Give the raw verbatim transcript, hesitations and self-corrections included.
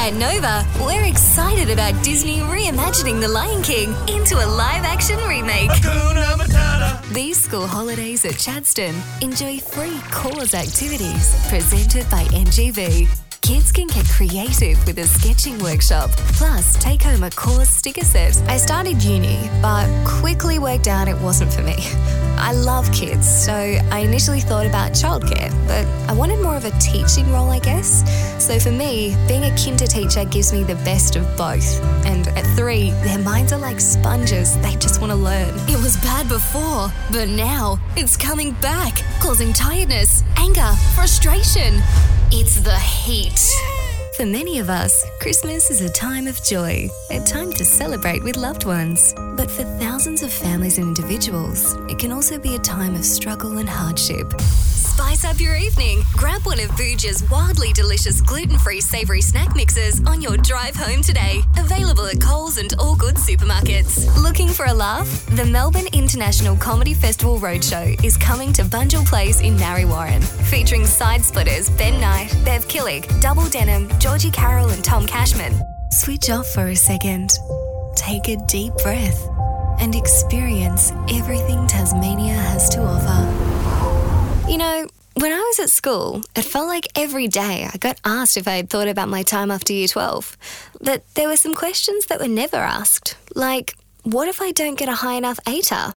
At Nova, we're excited about Disney reimagining The Lion King into a live-action remake. Hakuna Matata. These school holidays at Chadstone, enjoy free cause activities presented by N G V. Kids can get creative with a sketching workshop, plus take home a cause sticker set. I started uni, but quickly worked out it wasn't for me. I love kids, so I initially thought about childcare, but I wanted more of a teaching role, I guess. So for me, being a kinder teacher gives me the best of both. And at three, their minds are like sponges. They just want to learn. It was bad before, but now it's coming back, causing tiredness, anger, frustration. It's the heat. For many of us, Christmas is a time of joy, a time to celebrate with loved ones. But for thousands of families and individuals, it can also be a time of struggle and hardship. Spice up your evening. Grab one of Booja's wildly delicious gluten-free savoury snack mixes on your drive home today. Available at Coles and all good supermarkets. Looking for a laugh? The Melbourne International Comedy Festival Roadshow is coming to Bunjil Place in Narre Warren, featuring side splitters Ben Knight, Bev Killick, Double Denim, Georgie Carroll and Tom Cashman. Switch off for a second. Take a deep breath and experience everything Tasmania has to offer. You know, when I was at school, it felt like every day I got asked if I had thought about my time after year twelve. But there were some questions that were never asked, like, what if I don't get a high enough A T A R?